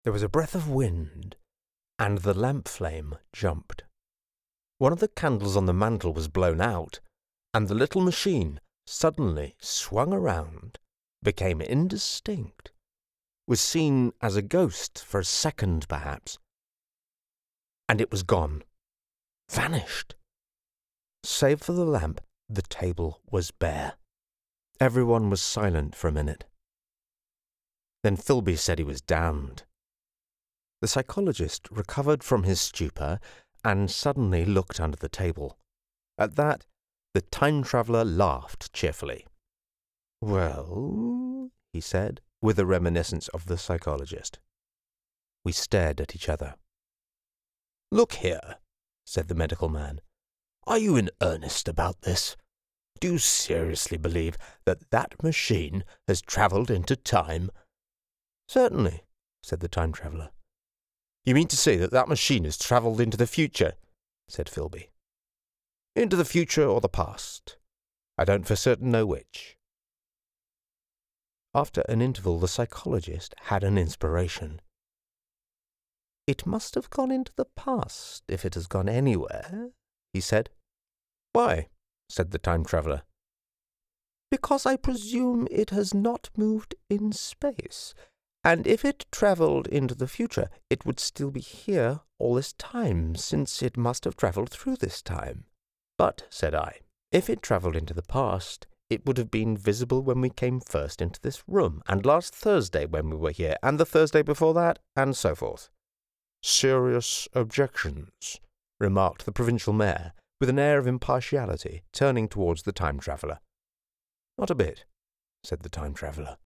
There was a breath of wind, and the lamp flame jumped. One of the candles on the mantel was blown out, and the little machine suddenly swung around, became indistinct, was seen as a ghost for a second perhaps, and it was gone, vanished. Save for the lamp, the table was bare. Everyone was silent for a minute. Then Filby said he was damned. The psychologist recovered from his stupor and suddenly looked under the table. At that, the time-traveller laughed cheerfully. "Well," he said, with a reminiscence of the psychologist. We stared at each other. "Look here," said the medical man. "Are you in earnest about this? Do you seriously believe that that machine has travelled into time?" "Certainly," said the time-traveller. "You mean to say that that machine has travelled into the future?" said Filby. "Into the future or the past? I don't for certain know which." After an interval, the psychologist had an inspiration. "It must have gone into the past, if it has gone anywhere," he said. "Why?" said the time-traveller. "Because I presume it has not moved in space. And if it travelled into the future, it would still be here all this time, since it must have travelled through this time." "But," said I, "if it travelled into the past, it would have been visible when we came first into this room, and last Thursday when we were here, and the Thursday before that, and so forth." "Serious objections," remarked the provincial mayor, with an air of impartiality, turning towards the time-traveller. "Not a bit," said the time-traveller.